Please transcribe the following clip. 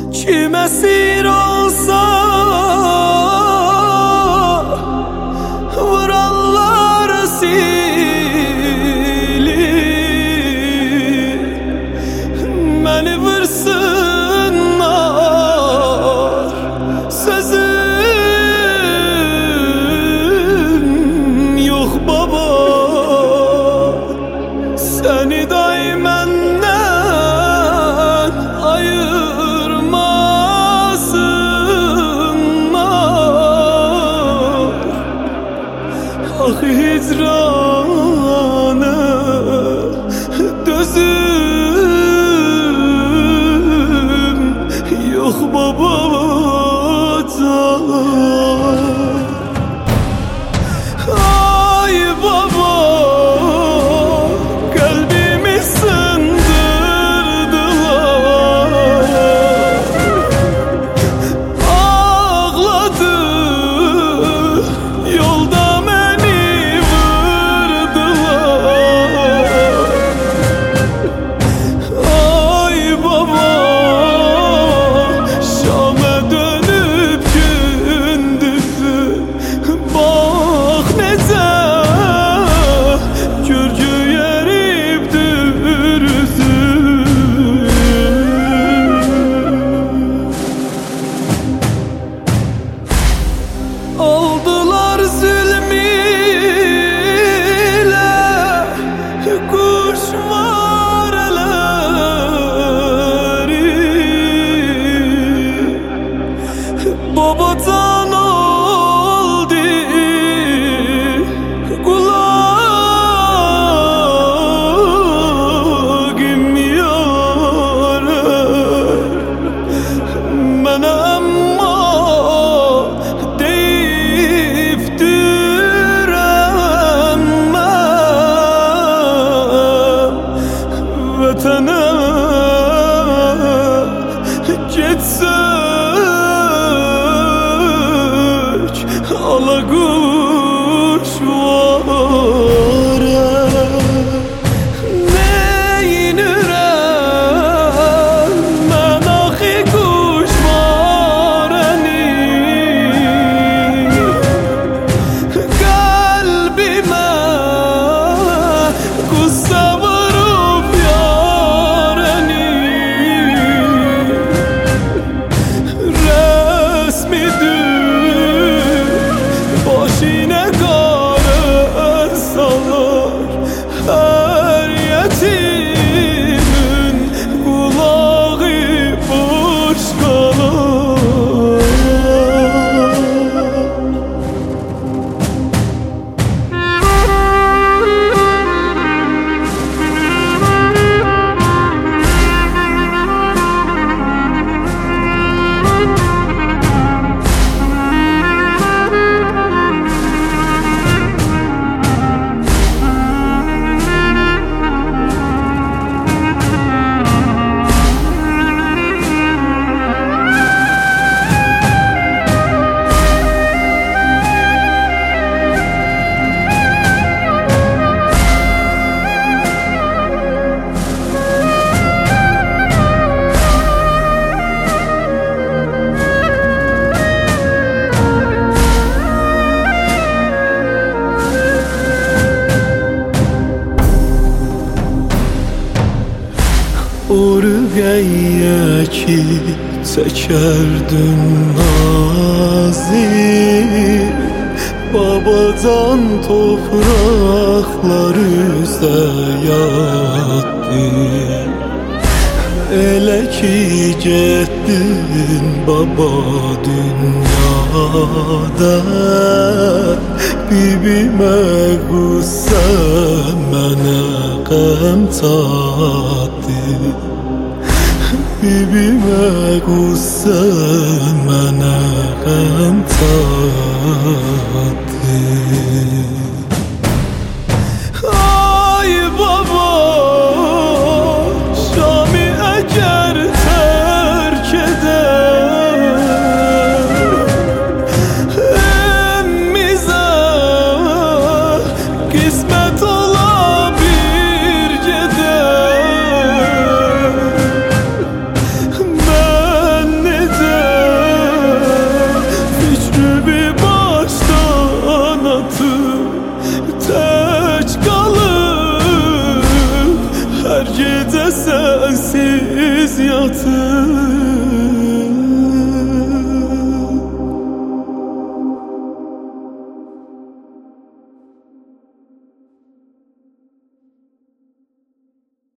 Kim esir olsa vurarlar silir, beni vursunlar sözüm yok baba. Seni dahi menden ayırmasınlar. Ah hicranı dözüm yok babacan. Ay baba, kalbimi sındırdılar. Ağladı yolda beni vurdular. Ay baba, Şam'a dönüp gündüzü bak nece Gürcü yerip dürüzüm. Aldılar zulmüyle kuşmareleri, babacan oldu kulağım yâre. Bana amma deyip direnmem, vatana getsek alakuş vare. Neynirem ben ahi kuşmareni, kalbime kussa vurup yareni. Resmidir başine kare salar, her yetimin kulağı boş kalar. Oraya ki çekerdin nazik, babacan topraklar üze yattı. Elə ki getdin baba dünyada, bibimə qüssə mənə qəm çatdı. Bibimə qüssə mənə qəm çatdı. Ay baba, Şam'ı əgər tərk edər, emmizə qismət ola bir gedər. Mən sensiz yatır